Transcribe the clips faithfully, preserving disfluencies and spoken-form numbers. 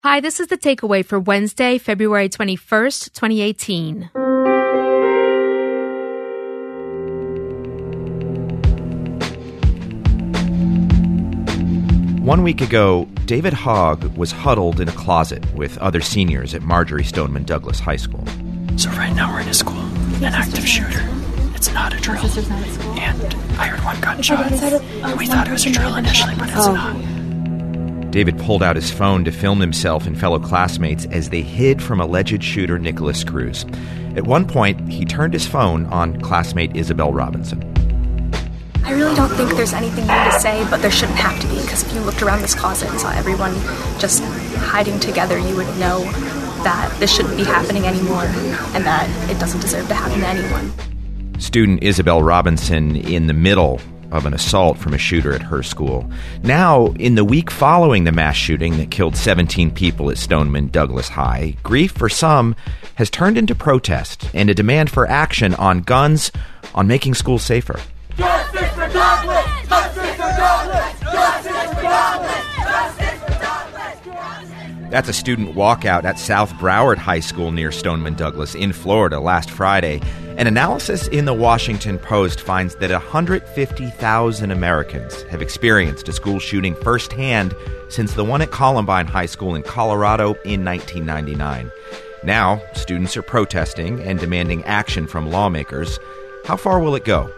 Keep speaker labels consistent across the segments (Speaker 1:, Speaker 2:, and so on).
Speaker 1: Hi, this is The Takeaway for Wednesday, February twenty-first, twenty eighteen.
Speaker 2: One week ago, David Hogg was huddled in a closet with other seniors at Marjory Stoneman Douglas High School.
Speaker 3: So right now we're in a school, an active shooter. It's not a drill. And I heard one gunshot. And we thought it was a drill initially, but it's not.
Speaker 2: David pulled out his phone to film himself and fellow classmates as they hid from alleged shooter Nicholas Cruz. At one point, he turned his phone on classmate Isabel Robinson.
Speaker 4: I really don't think there's anything new to say, but there shouldn't have to be, because if you looked around this closet and saw everyone just hiding together, you would know that this shouldn't be happening anymore and that it doesn't deserve to happen to anyone.
Speaker 2: Student Isabel Robinson in the middle of an assault from a shooter at her school. Now, in the week following the mass shooting that killed seventeen people at Stoneman Douglas High, grief for some has turned into protest and a demand for action on guns, on making schools safer.
Speaker 5: Justice for Douglas! Justice for Douglas! Justice for Douglas! Justice for Douglas!
Speaker 2: That's a student walkout at South Broward High School near Stoneman Douglas in Florida last Friday. An analysis in the Washington Post finds that one hundred fifty thousand Americans have experienced a school shooting firsthand since the one at Columbine High School in Colorado in nineteen ninety-nine. Now, students are protesting and demanding action from lawmakers. How far will it go?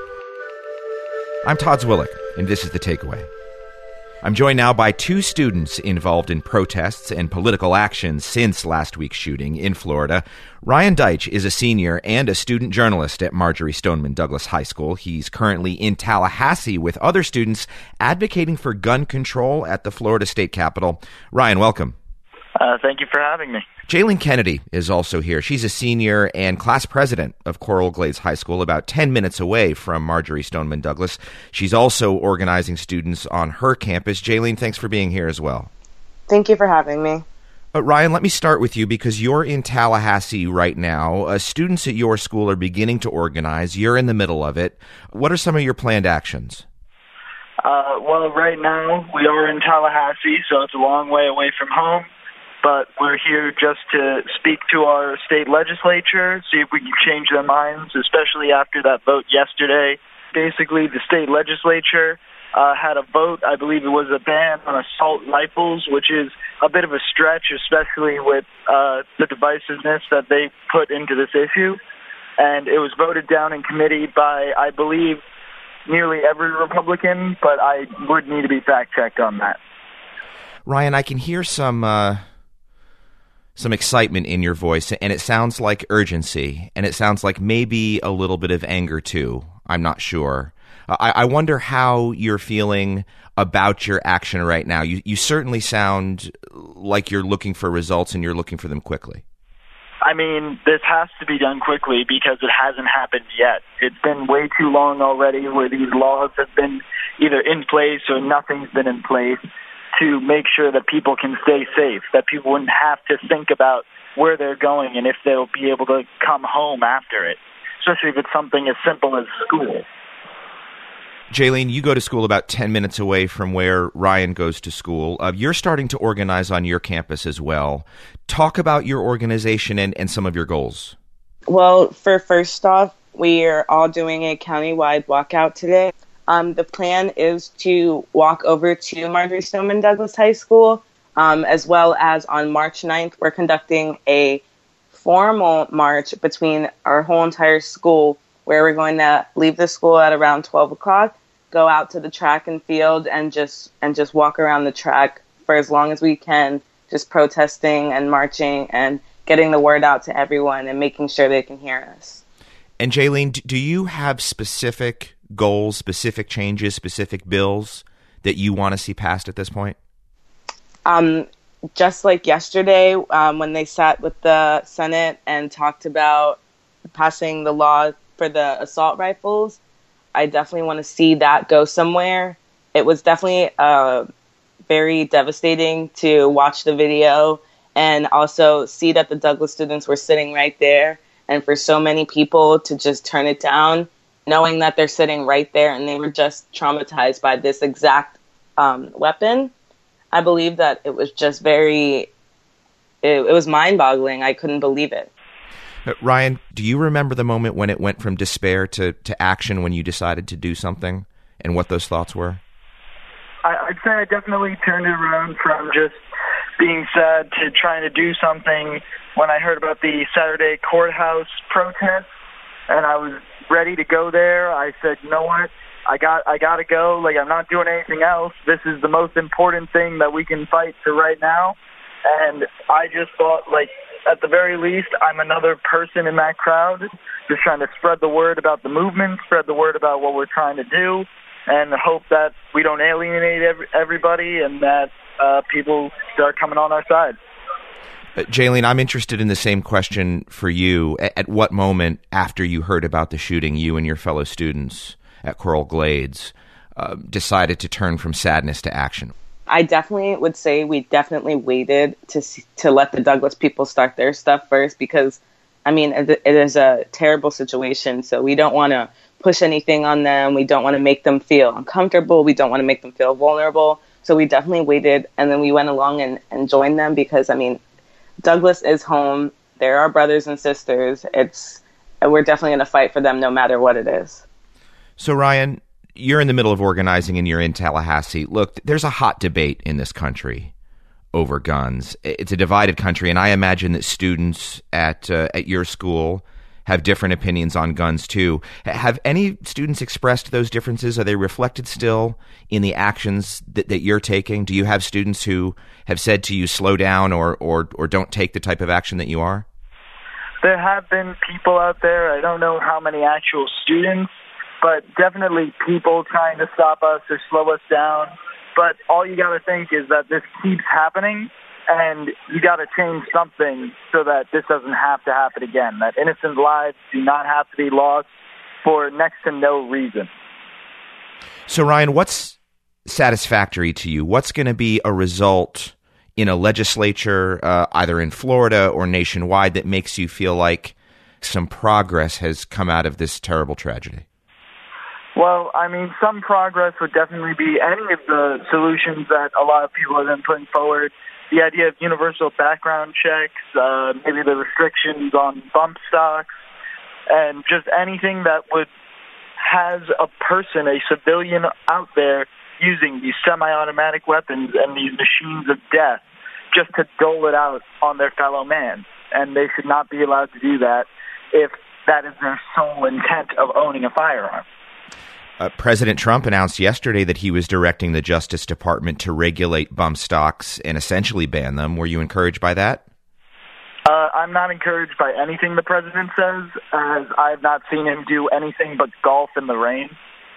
Speaker 2: I'm Todd Zwillich, and this is The Takeaway. I'm joined now by two students involved in protests and political action since last week's shooting in Florida. Ryan Deitch is a senior and a student journalist at Marjory Stoneman Douglas High School. He's currently in Tallahassee with other students advocating for gun control at the Florida State Capitol. Ryan, welcome.
Speaker 6: Uh, thank you for having me.
Speaker 2: Jaylene Kennedy is also here. She's a senior and class president of Coral Glades High School, about ten minutes away from Marjory Stoneman Douglas. She's also organizing students on her campus. Jaylene, thanks for being here as well.
Speaker 7: Thank you for having me.
Speaker 2: Uh, Ryan, let me start with you because you're in Tallahassee right now. Uh, students at your school are beginning to organize. You're in the middle of it. What are some of your planned actions?
Speaker 6: Uh, well, right now we are in Tallahassee, so it's a long way away from home. But we're here just to speak to our state legislature, see if we can change their minds, especially after that vote yesterday. Basically, the state legislature uh, had a vote, I believe it was a ban on assault rifles, which is a bit of a stretch, especially with uh, the divisiveness that they put into this issue. And it was voted down in committee by, I believe, nearly every Republican, but I would need to be fact-checked on that.
Speaker 2: Ryan, I can hear some... Uh... some excitement in your voice, and it sounds like urgency, and it sounds like maybe a little bit of anger, too. I'm not sure. I, I wonder how you're feeling about your action right now. You, you certainly sound like you're looking for results, and you're looking for them quickly.
Speaker 6: I mean, this has to be done quickly because it hasn't happened yet. It's been way too long already where these laws have been either in place or nothing's been in place to make sure that people can stay safe, that people wouldn't have to think about where they're going and if they'll be able to come home after it, especially if it's something as simple as school.
Speaker 2: Jaylene, you go to school about ten minutes away from where Ryan goes to school. Uh, you're starting to organize on your campus as well. Talk about your organization and, and some of your goals.
Speaker 7: Well, for first off, we are all doing a countywide walkout today. Um, the plan is to walk over to Marjory Stoneman Douglas High School, um, as well as on March ninth, we're conducting a formal march between our whole entire school, where we're going to leave the school at around twelve o'clock, go out to the track and field, and just and just walk around the track for as long as we can, just protesting and marching and getting the word out to everyone and making sure they can hear us.
Speaker 2: And Jaylene, do you have specific goals, specific changes, specific bills that you want to see passed at this point?
Speaker 7: Um, just like yesterday, um, when they sat with the Senate and talked about passing the law for the assault rifles, I definitely want to see that go somewhere. It was definitely uh, very devastating to watch the video and also see that the Douglas students were sitting right there, and for so many people to just turn it down, knowing that they're sitting right there and they were just traumatized by this exact um, weapon. I believe that it was just very it, it was mind-boggling. I couldn't believe it.
Speaker 2: Uh, Ryan, do you remember the moment when it went from despair to, to action when you decided to do something, and what those thoughts were?
Speaker 6: I, I'd say I definitely turned it around from just being sad to trying to do something when I heard about the Saturday courthouse protest, and I was ready to go there. I said, you know what? I got I got to go. Like, I'm not doing anything else. This is the most important thing that we can fight for right now. And I just thought, like, at the very least, I'm another person in that crowd, just trying to spread the word about the movement, spread the word about what we're trying to do, and hope that we don't alienate every, everybody and that uh, people start coming on our side.
Speaker 2: Uh, Jaylene, I'm interested in the same question for you. At, at what moment after you heard about the shooting, you and your fellow students at Coral Glades uh, decided to turn from sadness to action?
Speaker 7: I definitely would say we definitely waited to see, to let the Douglas people start their stuff first, because, I mean, it, it is a terrible situation. So we don't want to push anything on them. We don't want to make them feel uncomfortable. We don't want to make them feel vulnerable. So we definitely waited, and then we went along and, and joined them because, I mean, Douglas is home. They're our brothers and sisters. It's we're definitely going to fight for them no matter what it is.
Speaker 2: So, Ryan, you're in the middle of organizing and you're in Tallahassee. Look, there's a hot debate in this country over guns. It's a divided country, and I imagine that students at uh, at your school have different opinions on guns too. Have any students expressed those differences? Are they reflected still in the actions that, that you're taking? Do you have students who have said to you, slow down or, or, or don't take the type of action that you are?
Speaker 6: There have been people out there, I don't know how many actual students, but definitely people trying to stop us or slow us down. But all you got to think is that this keeps happening, and you got to change something so that this doesn't have to happen again, that innocent lives do not have to be lost for next to no reason.
Speaker 2: So, Ryan, what's satisfactory to you? What's going to be a result in a legislature, uh, either in Florida or nationwide, that makes you feel like some progress has come out of this terrible tragedy?
Speaker 6: Well, I mean, some progress would definitely be any of the solutions that a lot of people have been putting forward. The idea of universal background checks, uh, maybe the restrictions on bump stocks, and just anything that would has a person, a civilian out there using these semi-automatic weapons and these machines of death just to dole it out on their fellow man. And they should not be allowed to do that if that is their sole intent of owning a firearm.
Speaker 2: Uh, President Trump announced yesterday that he was directing the Justice Department to regulate bump stocks and essentially ban them. Were you encouraged by that?
Speaker 6: Uh, I'm not encouraged by anything the president says, as I have not seen him do anything but golf in the rain.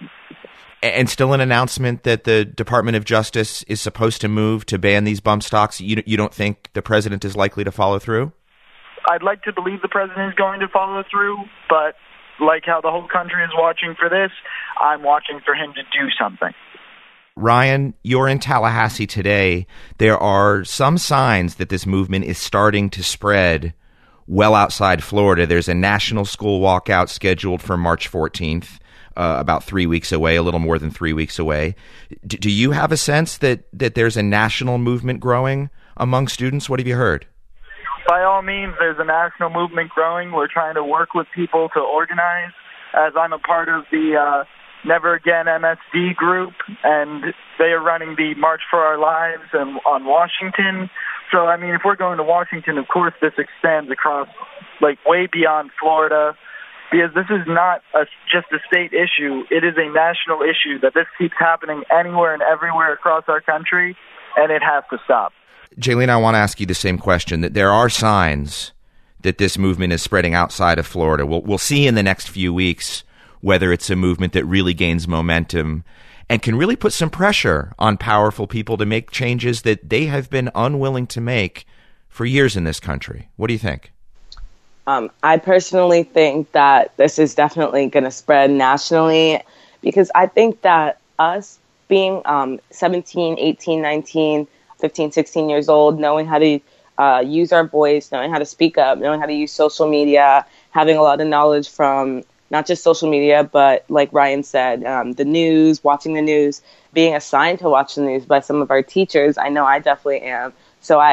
Speaker 2: And still an announcement that the Department of Justice is supposed to move to ban these bump stocks. You, you don't think the president is likely to follow through?
Speaker 6: I'd like to believe the president is going to follow through, but like how the whole country is watching for this, I'm watching for him to do something.
Speaker 2: Ryan, you're in Tallahassee today. There are some signs that this movement is starting to spread well outside Florida. There's a national school walkout scheduled for March fourteenth, uh, about three weeks away, a little more than three weeks away. D- do you have a sense that, that there's a national movement growing among students? What have you heard?
Speaker 6: By all means, there's a national movement growing. We're trying to work with people to organize, as I'm a part of the uh, Never Again M S D group, and they are running the March for Our Lives and, on Washington. So, I mean, if we're going to Washington, of course, this extends across, like, way beyond Florida, because this is not a, just a state issue. It is a national issue that this keeps happening anywhere and everywhere across our country, and it has to stop.
Speaker 2: Jaylene, I want to ask you the same question, that there are signs that this movement is spreading outside of Florida. We'll, we'll see in the next few weeks whether it's a movement that really gains momentum and can really put some pressure on powerful people to make changes that they have been unwilling to make for years in this country. What do you think?
Speaker 7: Um, I personally think that this is definitely going to spread nationally, because I think that us being um, seventeen, eighteen, nineteen, fifteen, sixteen years old, knowing how to uh, use our voice, knowing how to speak up, knowing how to use social media, having a lot of knowledge from not just social media, but like Ryan said, um, the news, watching the news, being assigned to watch the news by some of our teachers. I know I definitely am. So I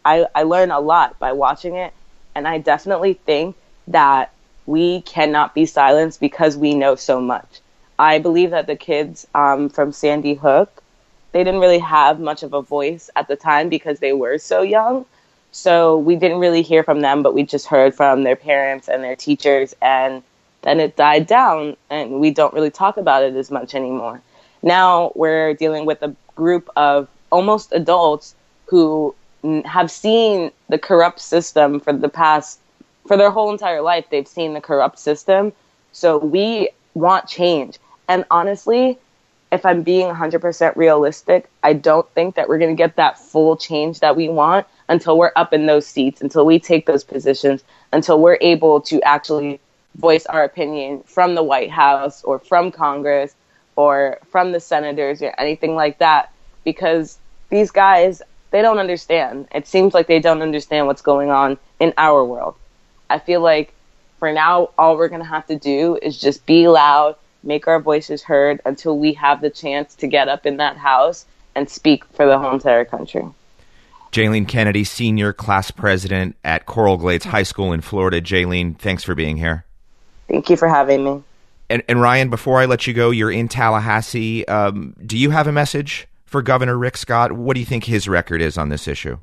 Speaker 7: I, I learn a lot by watching it. And I definitely think that we cannot be silenced because we know so much. I believe that the kids um, from Sandy Hook, they didn't really have much of a voice at the time because they were so young. So we didn't really hear from them, but we just heard from their parents and their teachers. And then it died down and we don't really talk about it as much anymore. Now we're dealing with a group of almost adults who have seen the corrupt system for the past, for their whole entire life. They've seen the corrupt system. So we want change. And honestly, if I'm being one hundred percent realistic, I don't think that we're going to get that full change that we want until we're up in those seats, until we take those positions, until we're able to actually voice our opinion from the White House or from Congress or from the senators or anything like that. Because these guys, they don't understand. It seems like they don't understand what's going on in our world. I feel like for now, all we're going to have to do is just be loud, make our voices heard until we have the chance to get up in that house and speak for the whole entire country.
Speaker 2: Jaylene Kennedy, senior class president at Coral Glades High School in Florida. Jaylene, thanks for being here.
Speaker 7: Thank you for having me.
Speaker 2: And, and Ryan, before I let you go, you're in Tallahassee. Um, do you have a message for Governor Rick Scott? What do you think his record is on this issue?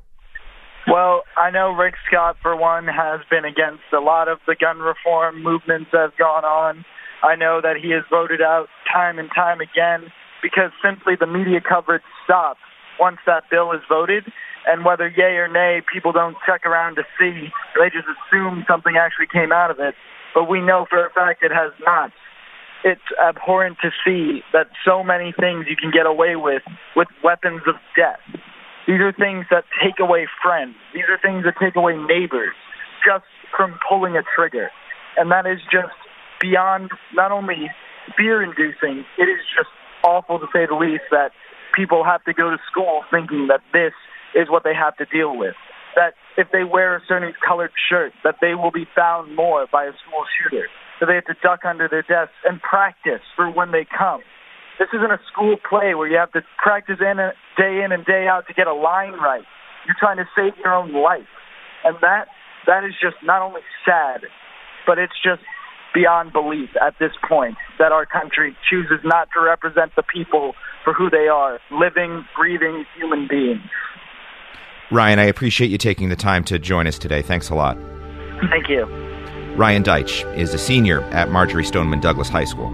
Speaker 6: Well, I know Rick Scott, for one, has been against a lot of the gun reform movements that have gone on. I know that he has voted out time and time again because simply the media coverage stops once that bill is voted. And whether yay or nay, people don't check around to see. They just assume something actually came out of it. But we know for a fact it has not. It's abhorrent to see that so many things you can get away with with weapons of death. These are things that take away friends. These are things that take away neighbors just from pulling a trigger. And that is just beyond not only fear-inducing, it is just awful to say the least that people have to go to school thinking that this is what they have to deal with. That if they wear a certain colored shirt, that they will be found more by a school shooter. That they have to duck under their desks and practice for when they come. This isn't a school play where you have to practice in a, day in and day out to get a line right. You're trying to save your own life. And that that is just not only sad, but it's just beyond belief at this point that our country chooses not to represent the people for who they are, living, breathing human beings.
Speaker 2: Ryan, I appreciate you taking the time to join us today. Thanks a lot.
Speaker 6: Thank you.
Speaker 2: Ryan Deitch is a senior at Marjory Stoneman Douglas High School.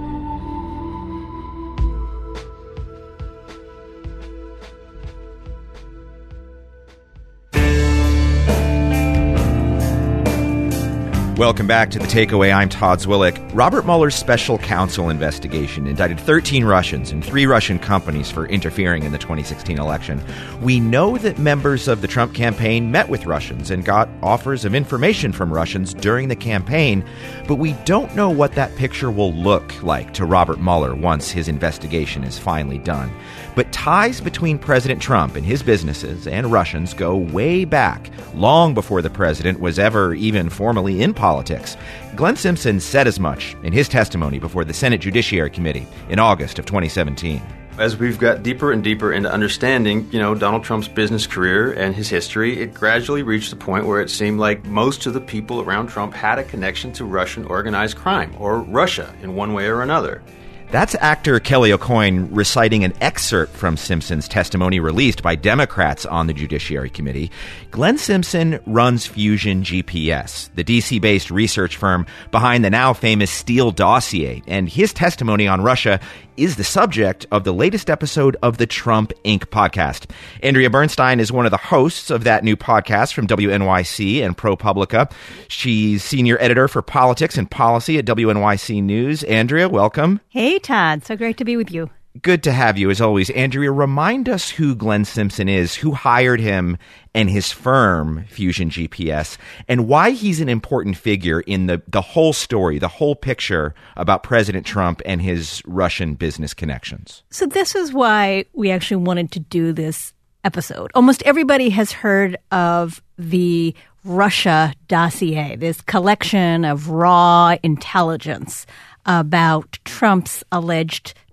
Speaker 2: Welcome back to The Takeaway. I'm Todd Zwillick. Robert Mueller's special counsel investigation indicted thirteen Russians and three Russian companies for interfering in the twenty sixteen election. We know that members of the Trump campaign met with Russians and got offers of information from Russians during the campaign, but we don't know what that picture will look like to Robert Mueller once his investigation is finally done. But ties between President Trump and his businesses and Russians go way back, long before the president was ever even formally in politics. Glenn Simpson said as much in his testimony before the Senate Judiciary Committee in August of twenty seventeen.
Speaker 8: As we've got deeper and deeper into understanding, you know, Donald Trump's business career and his history, it gradually reached the point where it seemed like most of the people around Trump had a connection to Russian organized crime, or Russia in one way or another.
Speaker 2: That's actor Kelly Aucoin reciting an excerpt from Simpson's testimony released by Democrats on the Judiciary Committee. Glenn Simpson runs Fusion G P S, the D C-based research firm behind the now famous Steele dossier, and his testimony on Russia is the subject of the latest episode of the Trump Incorporated podcast. Andrea Bernstein is one of the hosts of that new podcast from W N Y C and ProPublica. She's senior editor for politics and policy at W N Y C News. Andrea, welcome.
Speaker 9: Hey, Todd. So great to be with you.
Speaker 2: Good to have you, as always. Andrea, remind us who Glenn Simpson is, who hired him and his firm, Fusion G P S, and why he's an important figure in the, the whole story, the whole picture about President Trump and his Russian business connections.
Speaker 9: So this is why we actually wanted to do this episode. Almost everybody has heard of the Russia dossier, this collection of raw intelligence about Trump's alleged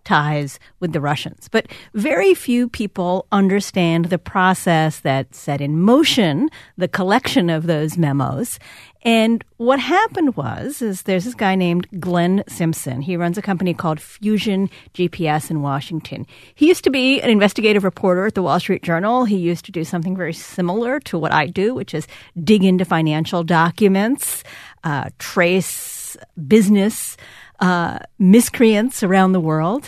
Speaker 9: ties with the Russians. But very few people understand the process that set in motion the collection of those memos. And what happened was, is there's this guy named Glenn Simpson. He runs a company called Fusion G P S in Washington. He used to be an investigative reporter at the Wall Street Journal. He used to do something very similar to what I do, which is dig into financial documents, uh, trace business uh, miscreants around the world.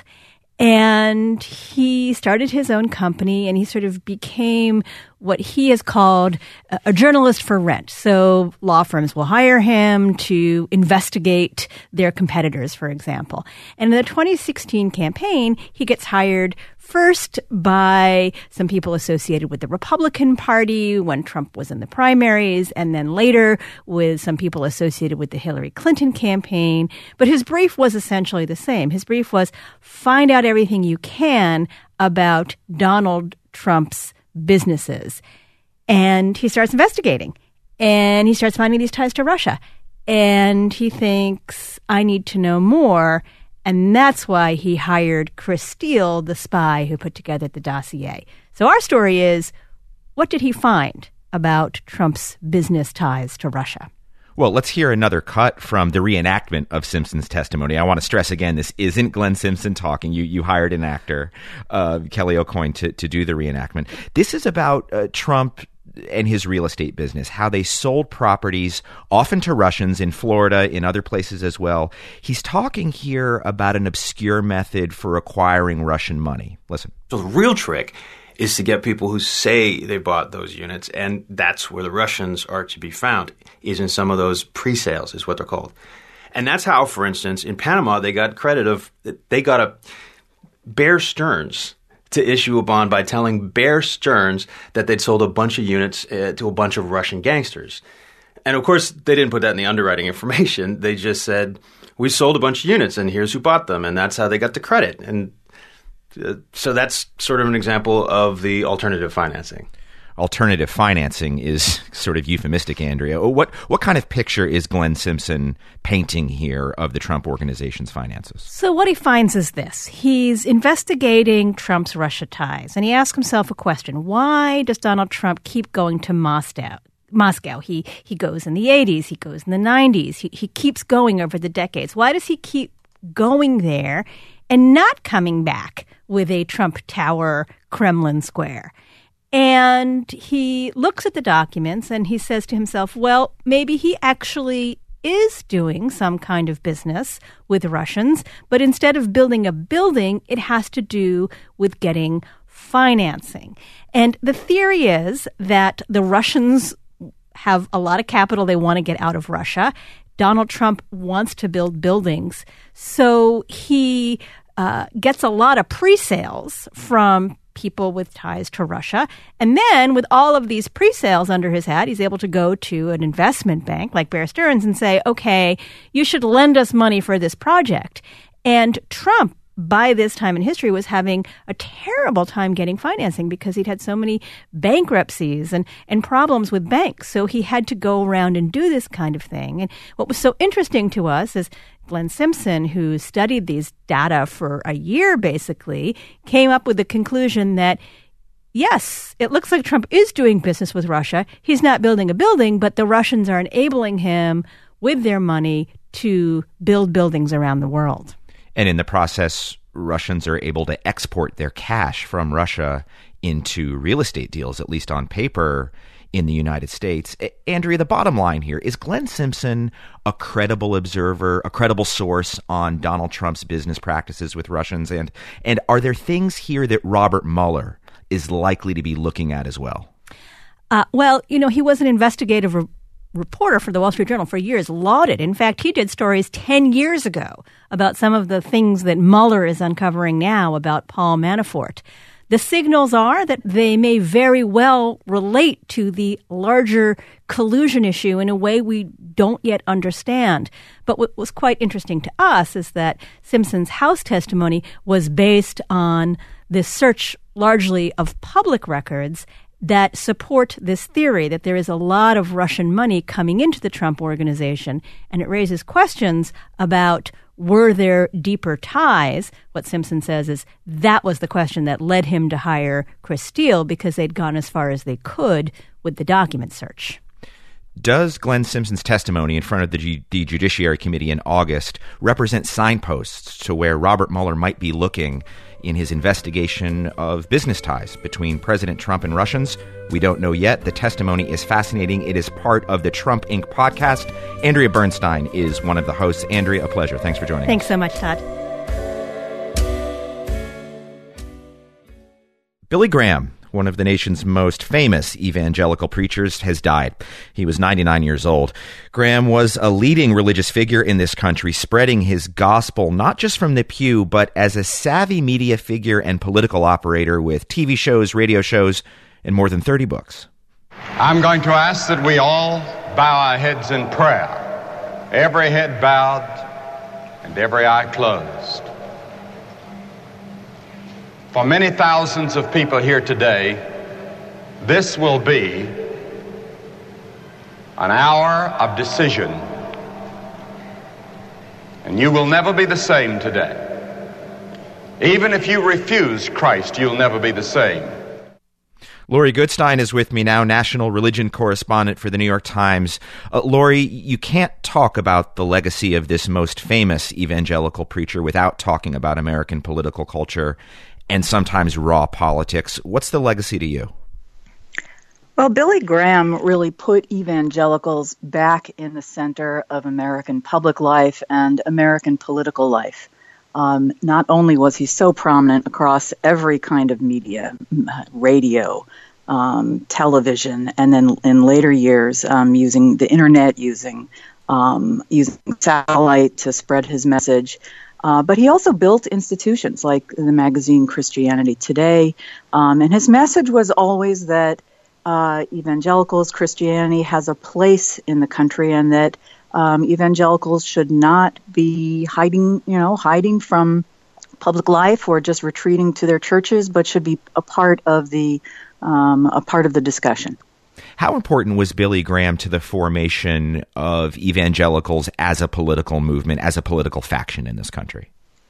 Speaker 9: And he started his own company, and he sort of became what he has called a journalist for rent. So law firms will hire him to investigate their competitors, for example. And in the twenty sixteen campaign, he gets hired first by some people associated with the Republican Party when Trump was in the primaries, and then later with some people associated with the Hillary Clinton campaign. But his brief was essentially the same. His brief was find out everything you can about Donald Trump's businesses. And he starts investigating. And he starts finding these ties to Russia. And he thinks, I need to know more. And that's why he hired Chris Steele, the spy who put together the dossier. So our story is, what did he find about Trump's business ties to Russia?
Speaker 2: Well, let's hear another cut from the reenactment of Simpson's testimony. I want to stress again, this isn't Glenn Simpson talking. You you hired an actor, uh, Kelly Aucoin, to, to do the reenactment. This is about uh, Trump and his real estate business, how they sold properties, often to Russians in Florida, in other places as well. He's talking here about an obscure method for acquiring Russian money. Listen.
Speaker 8: So the real trick is to get people who say they bought those units, and that's where the Russians are to be found, is in some of those pre-sales, is what they're called. And that's how, for instance, in Panama, they got credit of, they got a Bear Stearns to issue a bond by telling Bear Stearns that they'd sold a bunch of units uh, to a bunch of Russian gangsters. And of course, they didn't put that in the underwriting information. They just said, we sold a bunch of units and here's who bought them. And that's how they got the credit. And uh, so that's sort of an example of the alternative financing.
Speaker 2: Alternative financing is sort of euphemistic, Andrea. What what kind of picture is Glenn Simpson painting here of the Trump organization's finances?
Speaker 9: So what he finds is this. He's investigating Trump's Russia ties, and he asks himself a question. Why does Donald Trump keep going to Moscow? Moscow. He he goes in the eighties. He goes in the nineties. He, he keeps going over the decades. Why does he keep going there and not coming back with a Trump Tower, Kremlin Square? And he looks at the documents and he says to himself, well, maybe he actually is doing some kind of business with Russians, but instead of building a building, it has to do with getting financing. And the theory is that the Russians have a lot of capital they want to get out of Russia. Donald Trump wants to build buildings. So he uh, gets a lot of pre-sales from people with ties to Russia. And then with all of these pre-sales under his hat, he's able to go to an investment bank like Bear Stearns and say, okay, you should lend us money for this project. And Trump, by this time in history, was having a terrible time getting financing because he'd had so many bankruptcies and, and problems with banks. So he had to go around and do this kind of thing. And what was so interesting to us is Glenn Simpson, who studied these data for a year basically, came up with the conclusion that, yes, it looks like Trump is doing business with Russia. He's not building a building, but the Russians are enabling him with their money to build buildings around the world.
Speaker 2: And in the process, Russians are able to export their cash from Russia into real estate deals, at least on paper, in the United States. Andrea, the bottom line here, is Glenn Simpson a credible observer, a credible source on Donald Trump's business practices with Russians? And, and are there things here that Robert Mueller is likely to be looking at as well?
Speaker 9: Uh, well, you know, he was an investigative re- reporter for the Wall Street Journal for years, lauded. In fact, he did stories ten years ago about some of the things that Mueller is uncovering now about Paul Manafort. The signals are that they may very well relate to the larger collusion issue in a way we don't yet understand. But what was quite interesting to us is that Simpson's House testimony was based on this search largely of public records that support this theory that there is a lot of Russian money coming into the Trump organization, and it raises questions about were there deeper ties? What Simpson says is that was the question that led him to hire Chris Steele, because they'd gone as far as they could with the document search.
Speaker 2: Does Glenn Simpson's testimony in front of the, G- the Judiciary Committee in August represent signposts to where Robert Mueller might be looking in his investigation of business ties between President Trump and Russians? We don't know yet. The testimony is fascinating. It is part of the Trump Incorporated podcast. Andrea Bernstein is one of the hosts. Andrea, a pleasure. Thanks for joining
Speaker 9: Thanks
Speaker 2: us.
Speaker 9: so much, Todd.
Speaker 2: Billy Graham, one of the nation's most famous evangelical preachers, has died. He was ninety-nine years old. Graham was a leading religious figure in this country, spreading his gospel not just from the pew, but as a savvy media figure and political operator with T V shows, radio shows, and more than thirty books.
Speaker 10: I'm going to ask that we all bow our heads in prayer, every head bowed and every eye closed. For many thousands of people here today, this will be an hour of decision, and you will never be the same today. Even if you refuse Christ, you'll never be the same.
Speaker 2: Lori Goodstein is with me now, national religion correspondent for the New York Times. Uh, Lori, you can't talk about the legacy of this most famous evangelical preacher without talking about American political culture and sometimes raw politics. What's the legacy to you?
Speaker 11: Well, Billy Graham really put evangelicals back in the center of American public life and American political life. Um, not only was he so prominent across every kind of media, radio, um, television, and then in later years um, using the internet, using um, using satellite to spread his message, Uh, but he also built institutions like the magazine Christianity Today. Um, and his message was always that uh, evangelicals, Christianity has a place in the country, and that um, evangelicals should not be hiding, you know, hiding from public life or just retreating to their churches, but should be a part of the um, a part of the discussion.
Speaker 2: How important was Billy Graham to the formation of evangelicals as a political movement, as a political faction in this country?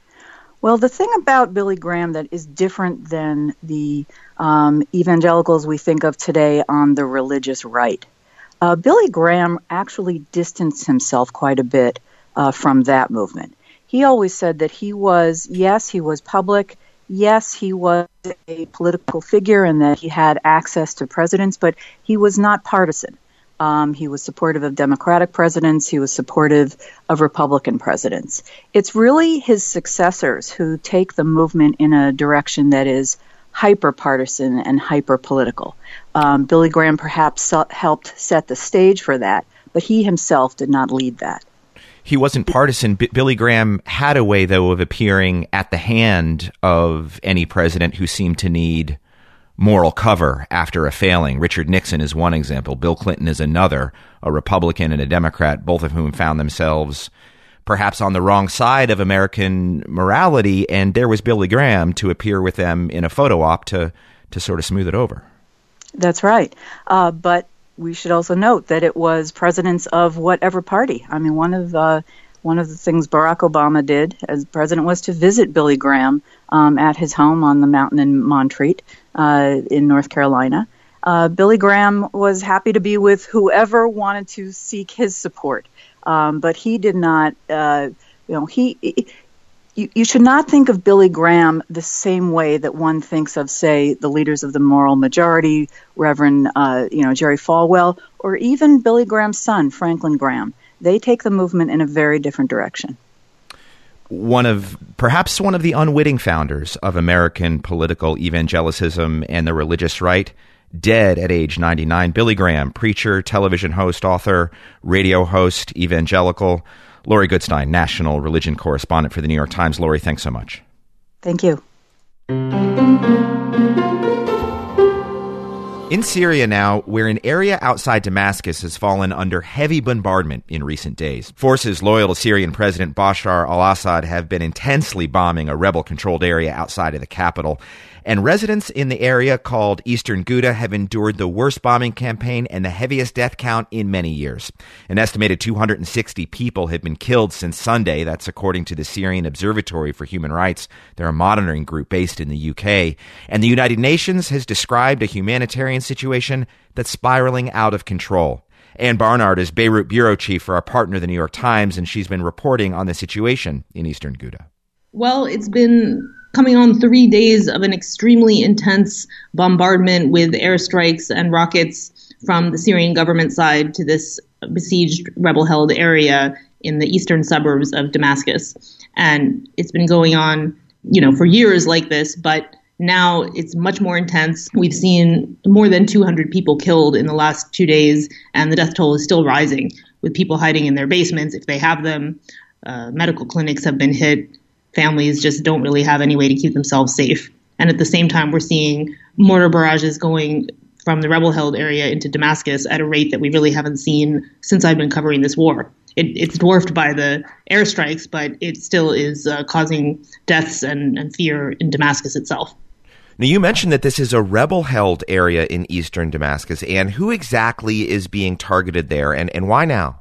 Speaker 11: Well, the thing about Billy Graham that is different than the um, evangelicals we think of today on the religious right, uh, Billy Graham actually distanced himself quite a bit uh, from that movement. He always said that he was, yes, he was public, yes, he was a political figure and that he had access to presidents, but he was not partisan. Um, he was supportive of Democratic presidents. He was supportive of Republican presidents. It's really his successors who take the movement in a direction that is hyper-partisan and hyper-political. Um, Billy Graham perhaps so- helped set the stage for that, but he himself did not lead that.
Speaker 2: He wasn't partisan. B- Billy Graham had a way, though, of appearing at the hand of any president who seemed to need moral cover after a failing. Richard Nixon is one example. Bill Clinton is another, a Republican and a Democrat, both of whom found themselves perhaps on the wrong side of American morality, and there was Billy Graham to appear with them in a photo op to, to sort of smooth it over.
Speaker 11: That's right. Uh, but we should also note that it was presidents of whatever party. I mean, one of the one of the things Barack Obama did as president was to visit Billy Graham um, at his home on the mountain in Montreat uh, in North Carolina. Uh, Billy Graham was happy to be with whoever wanted to seek his support, um, but he did not. Uh, you know, he. he You, you should not think of Billy Graham the same way that one thinks of, say, the leaders of the moral majority, Reverend, uh, you know, Jerry Falwell, or even Billy Graham's son, Franklin Graham. They take the movement in a very different direction.
Speaker 2: One of, perhaps one of the unwitting founders of American political evangelicism and the religious right, dead at age ninety-nine, Billy Graham, preacher, television host, author, radio host, evangelical. Lori Goodstein, national religion correspondent for the New York Times. Lori, thanks so much.
Speaker 11: Thank you.
Speaker 2: In Syria now, where an area outside Damascus has fallen under heavy bombardment in recent days. Forces loyal to Syrian President Bashar al-Assad have been intensely bombing a rebel-controlled area outside of the capital. And residents in the area called Eastern Ghouta have endured the worst bombing campaign and the heaviest death count in many years. An estimated two hundred sixty people have been killed since Sunday. That's according to the Syrian Observatory for Human Rights. They're a monitoring group based in the U K. And the United Nations has described a humanitarian situation that's spiraling out of control. Ann Barnard is Beirut bureau chief for our partner, the New York Times, and she's been reporting on the situation in Eastern Ghouta.
Speaker 12: Well, it's been coming on three days of an extremely intense bombardment with airstrikes and rockets from the Syrian government side to this besieged rebel-held area in the eastern suburbs of Damascus. And it's been going on, you know, for years like this, but now it's much more intense. We've seen more than two hundred people killed in the last two days, and the death toll is still rising, with people hiding in their basements if they have them. Uh, medical clinics have been hit. Families just don't really have any way to keep themselves safe. And at the same time, we're seeing mortar barrages going from the rebel-held area into Damascus at a rate that we really haven't seen since I've been covering this war. It, it's dwarfed by the airstrikes, but it still is uh, causing deaths and, and fear in Damascus itself.
Speaker 2: Now, you mentioned that this is a rebel-held area in eastern Damascus, and who exactly is being targeted there, and, and why now?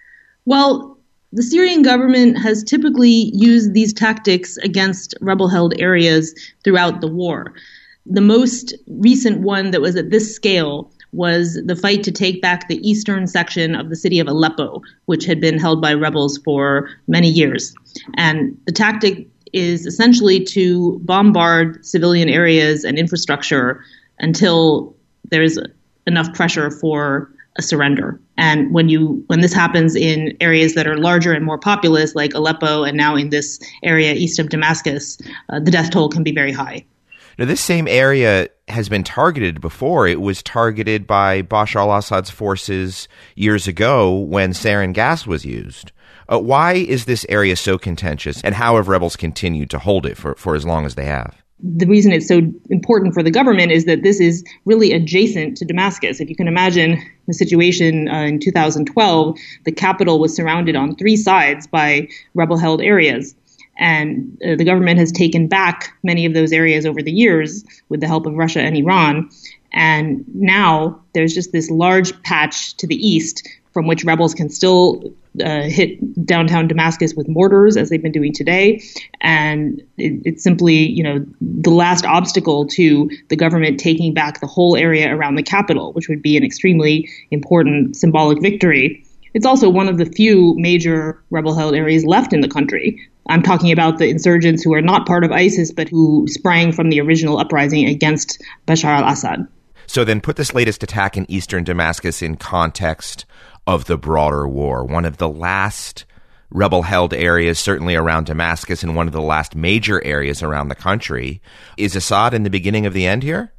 Speaker 12: Well, the Syrian government has typically used these tactics against rebel-held areas throughout the war. The most recent one that was at this scale was the fight to take back the eastern section of the city of Aleppo, which had been held by rebels for many years. And the tactic is essentially to bombard civilian areas and infrastructure until there's enough pressure for a surrender. And when you when this happens in areas that are larger and more populous, like Aleppo and now in this area east of Damascus, uh, the death toll can be very high.
Speaker 2: Now, this same area has been targeted before. It was targeted by Bashar al-Assad's forces years ago when sarin gas was used. Uh, why is this area so contentious, and how have rebels continued to hold it for, for as long as they have?
Speaker 12: The reason it's so important for the government is that this is really adjacent to Damascus. If you can imagine the situation uh, in two thousand twelve, the capital was surrounded on three sides by rebel-held areas. And uh, the government has taken back many of those areas over the years with the help of Russia and Iran. And now there's just this large patch to the east from which rebels can still uh, hit downtown Damascus with mortars, as they've been doing today. And it, it's simply, you know, the last obstacle to the government taking back the whole area around the capital, which would be an extremely important symbolic victory. It's also one of the few major rebel-held areas left in the country. I'm talking about the insurgents who are not part of ISIS, but who sprang from the original uprising against Bashar al-Assad.
Speaker 2: So then put this latest attack in eastern Damascus in context of the broader war. One of the last rebel-held areas, certainly around Damascus, and one of the last major areas around the country. Is Assad in the beginning of the end here?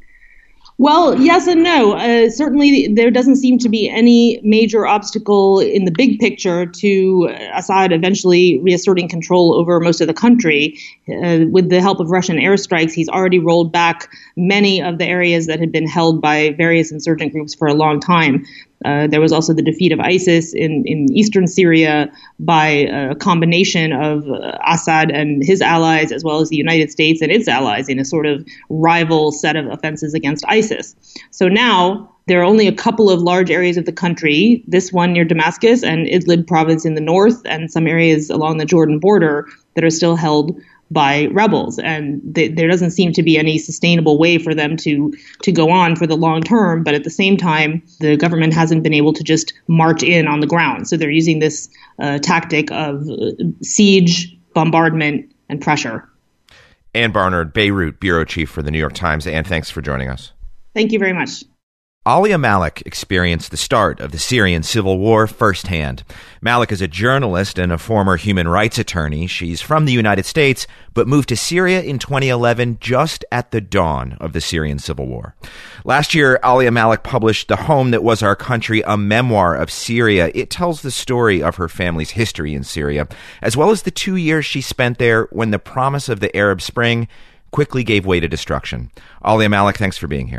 Speaker 12: Well, yes and no. Uh, certainly, there doesn't seem to be any major obstacle in the big picture to Assad eventually reasserting control over most of the country. Uh, with the help of Russian airstrikes, he's already rolled back many of the areas that had been held by various insurgent groups for a long time. Uh, there was also the defeat of ISIS in, in eastern Syria by a combination of uh, Assad and his allies, as well as the United States and its allies, in a sort of rival set of offenses against ISIS. So now there are only a couple of large areas of the country, this one near Damascus and Idlib province in the north, and some areas along the Jordan border that are still held by rebels. And th- there doesn't seem to be any sustainable way for them to to go on for the long term. But at the same time, the government hasn't been able to just march in on the ground. So they're using this uh, tactic of uh, siege, bombardment, and pressure.
Speaker 2: Ann Barnard, Beirut bureau chief for the New York Times. Ann, thanks for joining us.
Speaker 12: Thank you very much.
Speaker 2: Alia Malik experienced the start of the Syrian civil war firsthand. Malik is a journalist and a former human rights attorney. She's from the United States, but moved to Syria in twenty eleven, just at the dawn of the Syrian civil war. Last year, Alia Malik published The Home That Was Our Country, a memoir of Syria. It tells the story of her family's history in Syria, as well as the two years she spent there when the promise of the Arab Spring quickly gave way to destruction. Alia Malik, thanks for being here.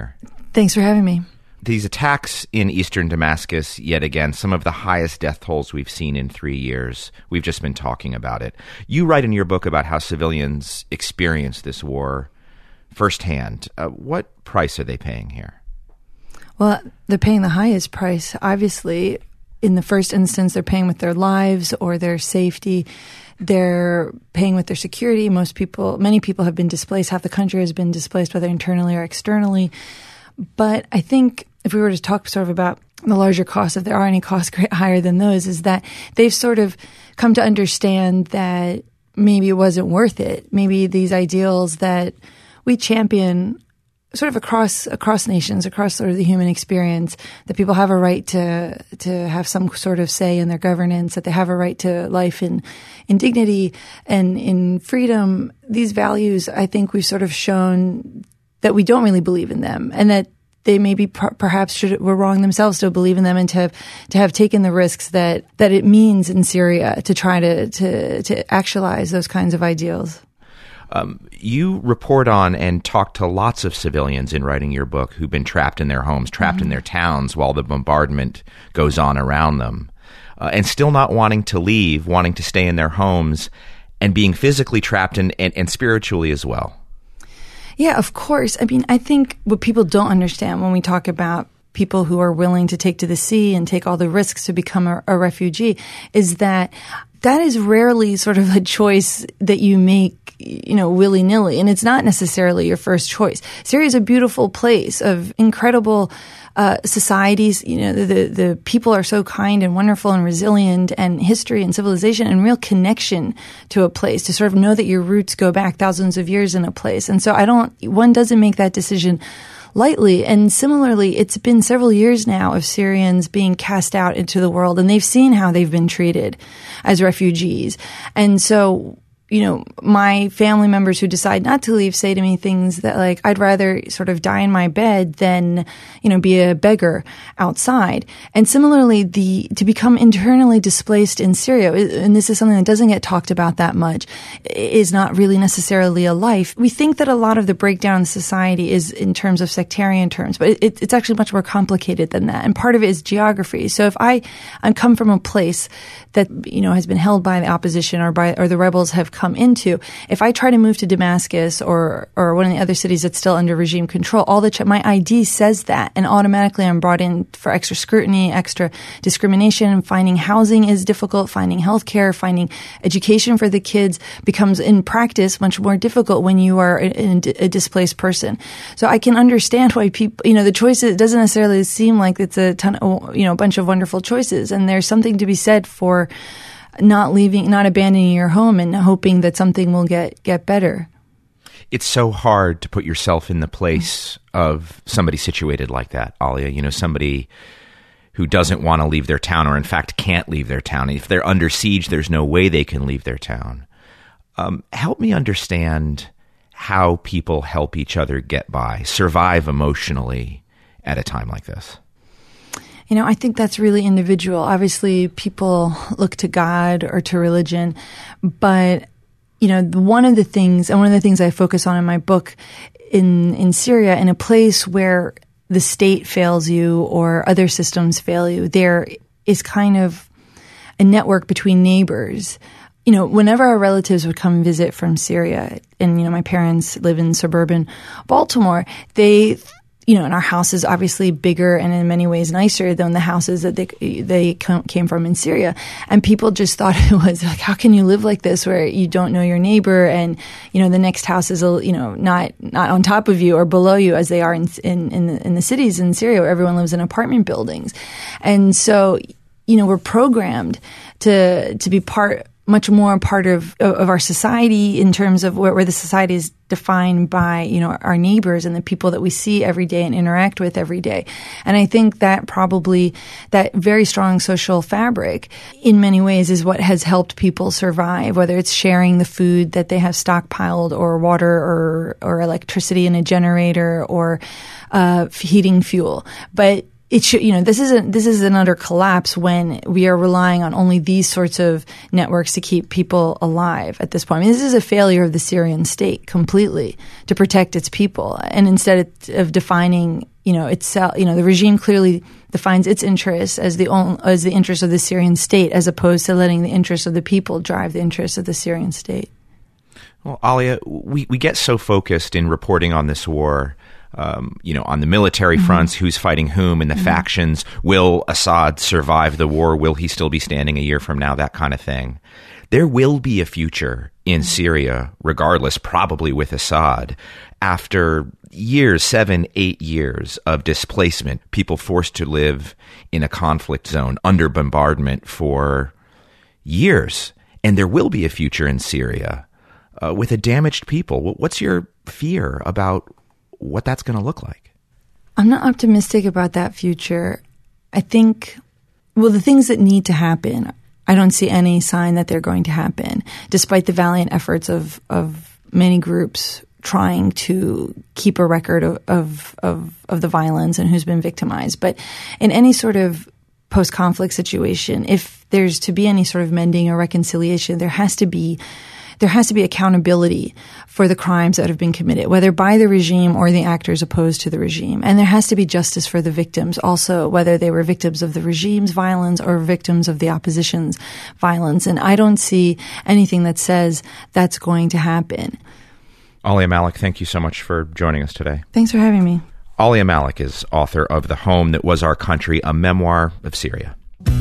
Speaker 13: Thanks for having me.
Speaker 2: These attacks in eastern Damascus, yet again, some of the highest death tolls we've seen in three years. We've just been talking about it. You write in your book about how civilians experience this war firsthand. Uh, what price are they paying here?
Speaker 13: Well, they're paying the highest price. Obviously, in the first instance, they're paying with their lives or their safety. They're paying with their security. Most people, many people have been displaced. Half the country has been displaced, whether internally or externally. But I think if we were to talk sort of about the larger costs, if there are any costs higher than those, is that they've sort of come to understand that maybe it wasn't worth it. Maybe these ideals that we champion sort of across across nations, across sort of the human experience, that people have a right to to have some sort of say in their governance, that they have a right to life in in dignity and in freedom. These values, I think we've sort of shown that we don't really believe in them, and that they maybe per- perhaps should, were wrong themselves to believe in them and to have, to have taken the risks that, that it means in Syria to try to, to, to actualize those kinds of ideals.
Speaker 2: Um, you report on and talk to lots of civilians in writing your book who've been trapped in their homes, trapped mm-hmm. in their towns while the bombardment goes on around them, uh, and still not wanting to leave, wanting to stay in their homes, and being physically trapped and, and, and spiritually as well.
Speaker 13: Yeah, of course. I mean, I think what people don't understand when we talk about people who are willing to take to the sea and take all the risks to become a, a refugee is that that is rarely sort of a choice that you make, you know, willy-nilly. And it's not necessarily your first choice. Syria is a beautiful place of incredible uh, societies. You know, the, the, the people are so kind and wonderful and resilient, and history and civilization and real connection to a place, to sort of know that your roots go back thousands of years in a place. And so I don't, one doesn't make that decision lightly. And similarly, it's been several years now of Syrians being cast out into the world, and they've seen how they've been treated as refugees. And so, you know, my family members who decide not to leave say to me things that like, I'd rather sort of die in my bed than, you know, be a beggar outside. And similarly, the, to become internally displaced in Syria, and this is something that doesn't get talked about that much, is not really necessarily a life. We think that a lot of the breakdown in society is in terms of sectarian terms, but it, it's actually much more complicated than that. And part of it is geography. So if I, I come from a place that, you know, has been held by the opposition or by, or the rebels have come into, if I try to move to Damascus or or one of the other cities that's still under regime control, all the ch- my I D says that, and automatically I'm brought in for extra scrutiny, extra discrimination. Finding housing is difficult. Finding healthcare, finding education for the kids becomes in practice much more difficult when you are a, a displaced person. So I can understand why people, you know, the choices, it doesn't necessarily seem like it's a ton of, you know, a bunch of wonderful choices, and there's something to be said for not leaving, not abandoning your home and hoping that something will get, get better.
Speaker 2: It's so hard to put yourself in the place of somebody situated like that, Alia. You know, somebody who doesn't want to leave their town, or in fact can't leave their town. If they're under siege, there's no way they can leave their town. Um, help me understand how people help each other get by, survive emotionally at a time like this.
Speaker 13: You know, I think that's really individual. Obviously, people look to God or to religion, but, you know, one of the things, and one of the things I focus on in my book in, in Syria, in a place where the state fails you or other systems fail you, there is kind of a network between neighbors. You know, whenever our relatives would come visit from Syria, and, you know, my parents live in suburban Baltimore, they you know, and our house is obviously bigger and in many ways nicer than the houses that they they came from in Syria. And people just thought it was like, how can you live like this where you don't know your neighbor, and, you know, the next house is, you know, not not on top of you or below you as they are in in in the, in the cities in Syria where everyone lives in apartment buildings. And so, you know, we're programmed to to be part much more part of of our society in terms of where, where the society is defined by, you know, our neighbors and the people that we see every day and interact with every day. And I think that probably that very strong social fabric in many ways is what has helped people survive, whether it's sharing the food that they have stockpiled or water or, or electricity in a generator or uh, heating fuel. But it should, you know, this isn't, this is an utter collapse when we are relying on only these sorts of networks to keep people alive at this point. I mean, this is a failure of the Syrian state completely to protect its people. And instead of defining, you know, itself, you know, the regime clearly defines its interests as the only, as the interests of the Syrian state, as opposed to letting the interests of the people drive the interests of the Syrian state.
Speaker 2: Well, Alia, we, we get so focused in reporting on this war, um, you know, on the military mm-hmm. fronts, who's fighting whom, and the mm-hmm. factions. Will Assad survive the war? Will he still be standing a year from now? That kind of thing. There will be a future in Syria, regardless, probably with Assad, after years, seven, eight years of displacement, people forced to live in a conflict zone under bombardment for years. And there will be a future in Syria uh, with a damaged people. What's your fear about what that's going to look like?
Speaker 13: I'm not optimistic about that future. I think, well, the things that need to happen, I don't see any sign that they're going to happen, despite the valiant efforts of, of many groups trying to keep a record of, of, of, of the violence and who's been victimized. But in any sort of post-conflict situation, if there's to be any sort of mending or reconciliation, there has to be there has to be accountability for the crimes that have been committed, whether by the regime or the actors opposed to the regime. And there has to be justice for the victims also, whether they were victims of the regime's violence or victims of the opposition's violence. And I don't see anything that says that's going to happen.
Speaker 2: Alia Malik, thank you so much for joining us today.
Speaker 13: Thanks for having me.
Speaker 2: Alia Malik is author of The Home That Was Our Country, a memoir of Syria.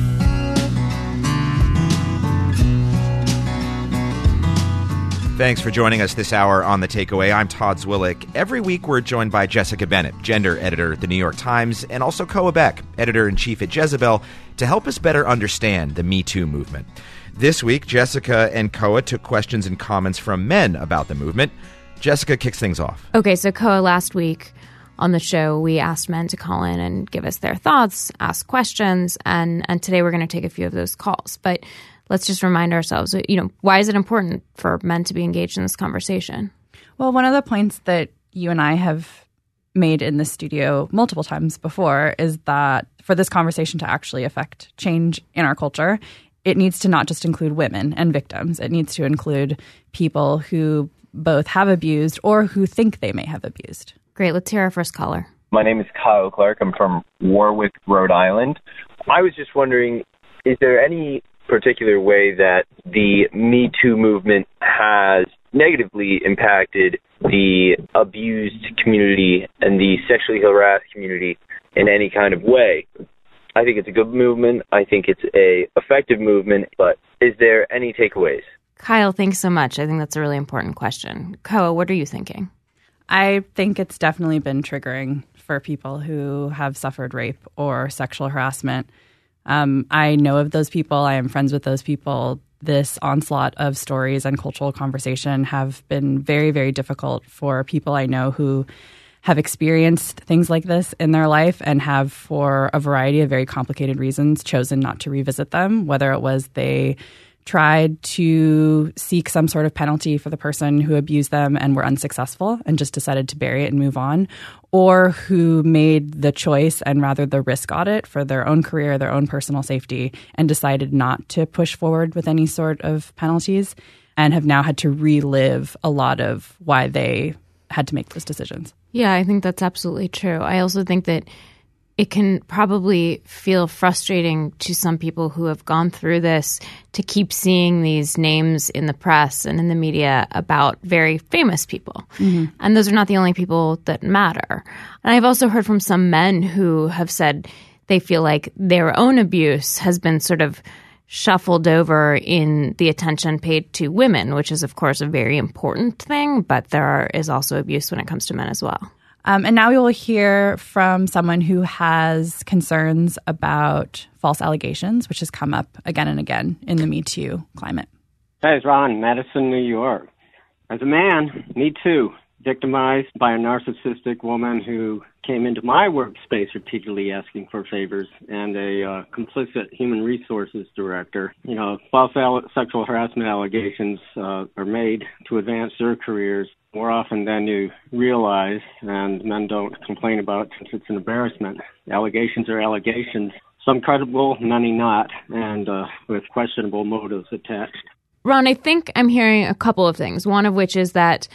Speaker 2: Thanks for joining us this hour on The Takeaway. I'm Todd Zwillich. Every week we're joined by Jessica Bennett, gender editor at The New York Times, and also Koa Beck, editor-in-chief at Jezebel, to help us better understand the Me Too movement. This week, Jessica and Koa took questions and comments from men about the movement. Jessica kicks things off.
Speaker 1: Okay, so Koa, last week on the show, we asked men to call in and give us their thoughts, ask questions, and, and today we're going to take a few of those calls. But let's just remind ourselves, you know, why is it important for men to be engaged in this conversation?
Speaker 14: Well, one of the points that you and I have made in the studio multiple times before is that for this conversation to actually affect change in our culture, it needs to not just include women and victims. It needs to include people who both have abused or who think they may have abused.
Speaker 1: Great. Let's hear our first caller.
Speaker 15: My name is Kyle Clark. I'm from Warwick, Rhode Island. I was just wondering, is there any particular way that the Me Too movement has negatively impacted the abused community and the sexually harassed community in any kind of way? I think it's a good movement. I think it's a effective movement, but is there any takeaways?
Speaker 1: Kyle, thanks so much. I think that's a really important question. Koa, what are you thinking?
Speaker 14: I think it's definitely been triggering for people who have suffered rape or sexual harassment. Um, I know of those people. I am friends with those people. This onslaught of stories and cultural conversation have been very, very difficult for people I know who have experienced things like this in their life and have, for a variety of very complicated reasons, chosen not to revisit them, whether it was they tried to seek some sort of penalty for the person who abused them and were unsuccessful and just decided to bury it and move on, or who made the choice and rather the risk audit for their own career, their own personal safety, and decided not to push forward with any sort of penalties and have now had to relive a lot of why they had to make those decisions.
Speaker 1: Yeah, I think that's absolutely true. I also think that it can probably feel frustrating to some people who have gone through this to keep seeing these names in the press and in the media about very famous people. Mm-hmm. And those are not the only people that matter. And I've also heard from some men who have said they feel like their own abuse has been sort of shuffled over in the attention paid to women, which is, of course, a very important thing. But there is also abuse when it comes to men as well.
Speaker 14: Um, and now we will hear from someone who has concerns about false allegations, which has come up again and again in the Me Too climate.
Speaker 16: Hey, it's Ron, Madison, New York. As a man, me too, victimized by a narcissistic woman who came into my workspace repeatedly asking for favors, and a uh, complicit human resources director. You know, false alle- sexual harassment allegations uh, are made to advance their careers more often than you realize, and men don't complain about it since it's an embarrassment. Allegations are allegations, some credible, many not, and uh, with questionable motives attached.
Speaker 1: Ron, I think I'm hearing a couple of things, one of which is that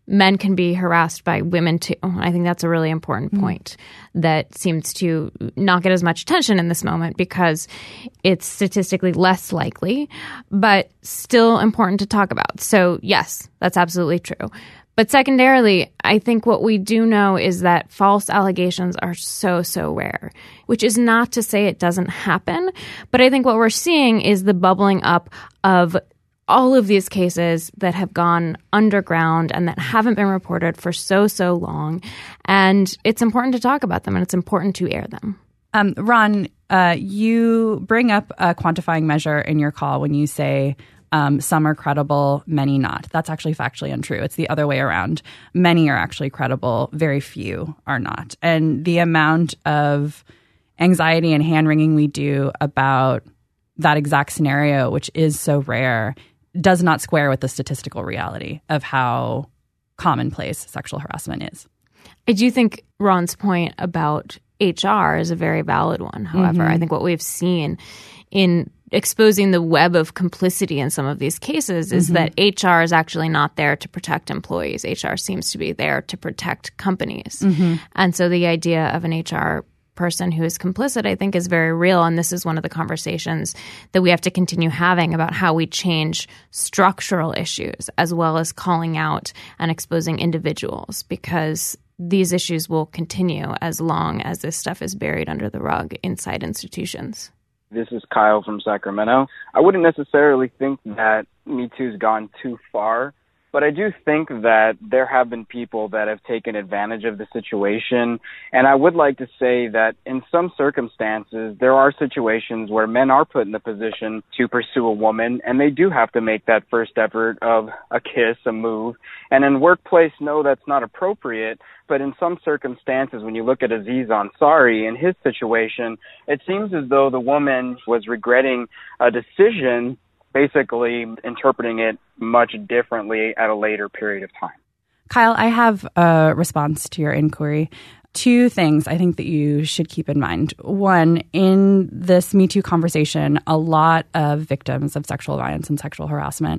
Speaker 1: men can be harassed by women too. I think that's a really important point mm. that seems to not get as much attention in this moment because it's statistically less likely, but still important to talk about. So yes, that's absolutely true. But secondarily, I think what we do know is that false allegations are so, so rare, which is not to say it doesn't happen. But I think what we're seeing is the bubbling up of all of these cases that have gone underground and that haven't been reported for so, so long. And it's important to talk about them and it's important to air them.
Speaker 14: Um, Ron, uh, you bring up a quantifying measure in your call when you say Um, some are credible, many not. That's actually factually untrue. It's the other way around. Many are actually credible, very few are not. And the amount of anxiety and hand-wringing we do about that exact scenario, which is so rare, does not square with the statistical reality of how commonplace sexual harassment is.
Speaker 1: I do think Ron's point about H R is a very valid one. However, mm-hmm. I think what we've seen in exposing the web of complicity in some of these cases is mm-hmm. that H R is actually not there to protect employees. H R seems to be there to protect companies. Mm-hmm. And so the idea of an H R person who is complicit, I think, is very real. And this is one of the conversations that we have to continue having about how we change structural issues as well as calling out and exposing individuals, because these issues will continue as long as this stuff is buried under the rug inside institutions.
Speaker 17: This is Kyle from Sacramento. I wouldn't necessarily think that Me Too's gone too far, but I do think that there have been people that have taken advantage of the situation. And I would like to say that in some circumstances, there are situations where men are put in the position to pursue a woman, and they do have to make that first effort of a kiss, a move. And in workplace, no, that's not appropriate. But in some circumstances, when you look at Aziz Ansari in his situation, it seems as though the woman was regretting a decision, basically interpreting it much differently at a later period of time.
Speaker 14: Kyle, I have a response to your inquiry. Two things I think that you should keep in mind. One, in this Me Too conversation, a lot of victims of sexual violence and sexual harassment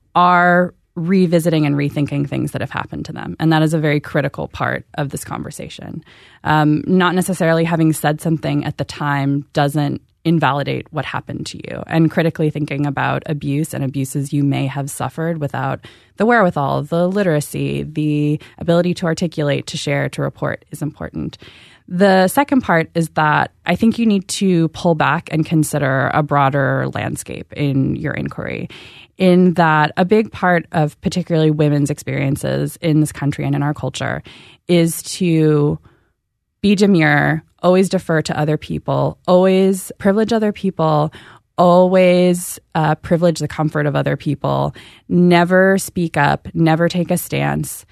Speaker 14: are revisiting and rethinking things that have happened to them. And that is a very critical part of this conversation. Um, not necessarily having said something at the time doesn't invalidate what happened to you. And critically thinking about abuse and abuses you may have suffered without the wherewithal, the literacy, the ability to articulate, to share, to report is important. The second part is that I think you need to pull back and consider a broader landscape in your inquiry, in that a big part of particularly women's experiences in this country and in our culture is to be demure, always defer to other people, always privilege other people, always uh, privilege the comfort of other people, never speak up, never take a stance.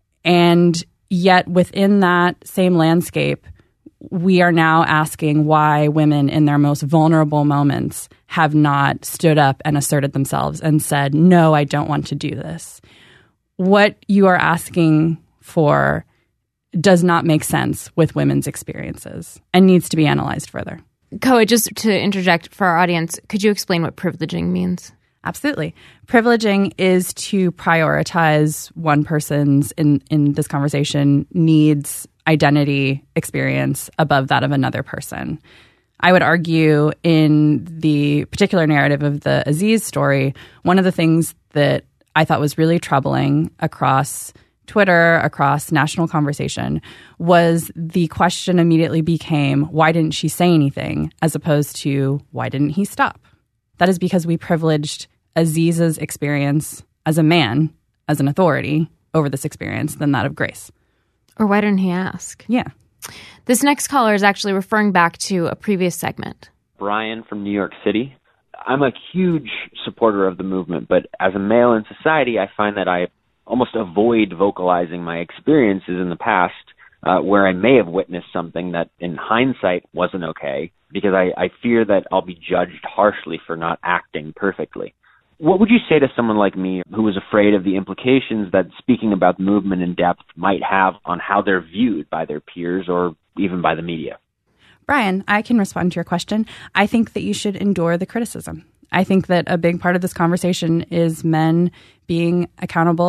Speaker 14: And yet within that same landscape, we are now asking why women in their most vulnerable moments have not stood up and asserted themselves and said, no, I don't want to do this. What you are asking for does not make sense with women's experiences and needs to be analyzed further.
Speaker 1: Koa, just to interject for our audience, could you explain what privileging means?
Speaker 14: Absolutely. Privileging is to prioritize one person's, in, in this conversation, needs, identity, experience above that of another person. I would argue in the particular narrative of the Aziz story, one of the things that I thought was really troubling across Twitter, across national conversation, was the question immediately became, why didn't she say anything, as opposed to, why didn't he stop? That is because we privileged Aziz's experience as a man, as an authority, over this experience than that of Grace.
Speaker 1: Or why didn't he ask?
Speaker 14: Yeah.
Speaker 1: This next caller is actually referring back to a previous segment.
Speaker 18: Brian from New York City. I'm a huge supporter of the movement, but as a male in society, I find that I almost avoid vocalizing my experiences in the past uh, where I may have witnessed something that in hindsight wasn't okay, because I, I fear that I'll be judged harshly for not acting perfectly. What would you say to someone like me who is afraid of the implications that speaking about the movement in depth might have on how they're viewed by their peers or even by the media?
Speaker 14: Brian, I can respond to your question. I think that you should endure the criticism. I think that a big part of this conversation is men being accountable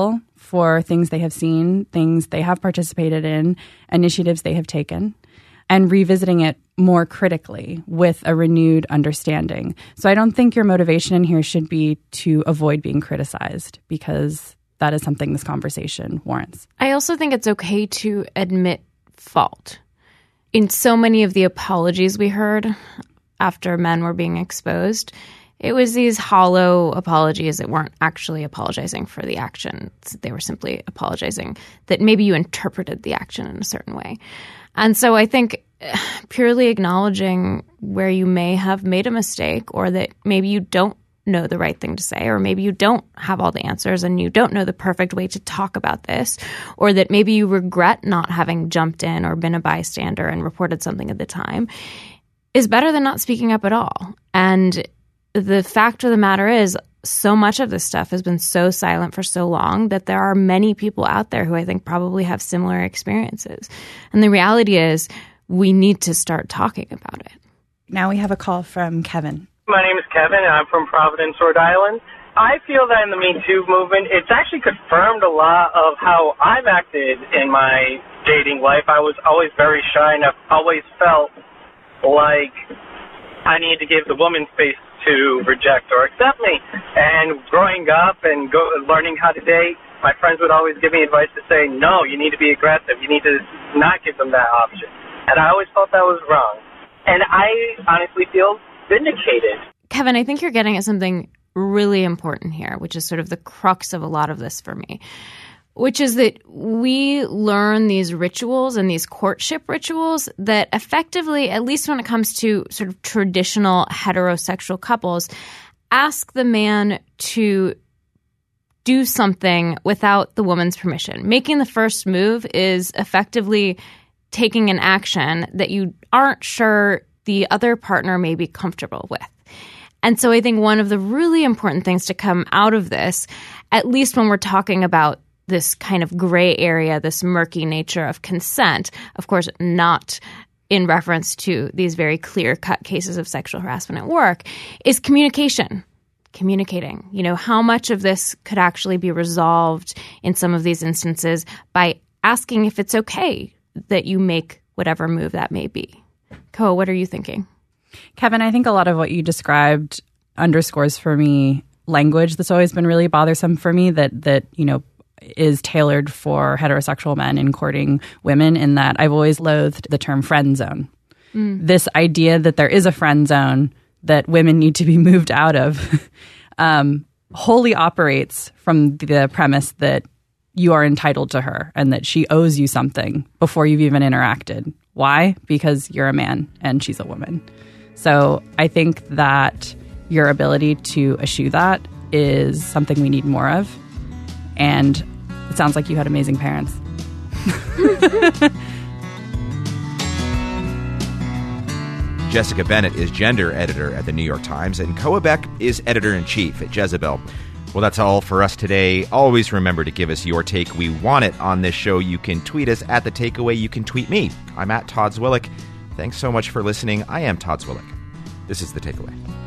Speaker 14: for things they have seen, things they have participated in, initiatives they have taken, and revisiting it more critically with a renewed understanding. So I don't think your motivation in here should be to avoid being criticized, because that is something this conversation warrants.
Speaker 1: I also think it's okay to admit fault. In so many of the apologies we heard after men were being exposed, it was these hollow apologies that weren't actually apologizing for the action. They were simply apologizing that maybe you interpreted the action in a certain way. And so I think purely acknowledging where you may have made a mistake, or that maybe you don't know the right thing to say, or maybe you don't have all the answers and you don't know the perfect way to talk about this, or that maybe you regret not having jumped in or been a bystander and reported something at the time, is better than not speaking up at all. And the fact of the matter is, so much of this stuff has been so silent for so long that there are many people out there who I think probably have similar experiences. And the reality is, we need to start talking about it.
Speaker 14: Now we have a call from Kevin.
Speaker 19: My name is Kevin, and I'm from Providence, Rhode Island. I feel that in the Me Too movement, it's actually confirmed a lot of how I've acted in my dating life. I was always very shy, and I've always felt like I need to give the woman space to reject or accept me. And growing up and go, learning how to date, my friends would always give me advice to say, no, you need to be aggressive. You need to not give them that option. And I always thought that was wrong. And I honestly feel vindicated.
Speaker 1: Kevin, I think you're getting at something really important here, which is sort of the crux of a lot of this for me, which is that we learn these rituals and these courtship rituals that effectively, at least when it comes to sort of traditional heterosexual couples, ask the man to do something without the woman's permission. Making the first move is effectively taking an action that you aren't sure the other partner may be comfortable with. And so I think one of the really important things to come out of this, at least when we're talking about this kind of gray area, this murky nature of consent, of course, not in reference to these very clear-cut cases of sexual harassment at work, is communication. Communicating. You know, how much of this could actually be resolved in some of these instances by asking if it's okay that you make whatever move that may be. Koa, what are you thinking?
Speaker 14: Kevin, I think a lot of what you described underscores for me language that's always been really bothersome for me, that, that you know, is tailored for heterosexual men in courting women, in that I've always loathed the term friend zone. Mm. This idea that there is a friend zone that women need to be moved out of um, wholly operates from the premise that you are entitled to her and that she owes you something before you've even interacted. Why? Because you're a man and she's a woman. So I think that your ability to eschew that is something we need more of. And it sounds like you had amazing parents.
Speaker 2: Jessica Bennett is gender editor at the New York Times, and Koa Beck is editor-in-chief at Jezebel. Well, that's all for us today. Always remember to give us your take. We want it on this show. You can tweet us at The Takeaway. You can tweet me. I'm at Todd Zwillich. Thanks so much for listening. I am Todd Zwillich. This is The Takeaway.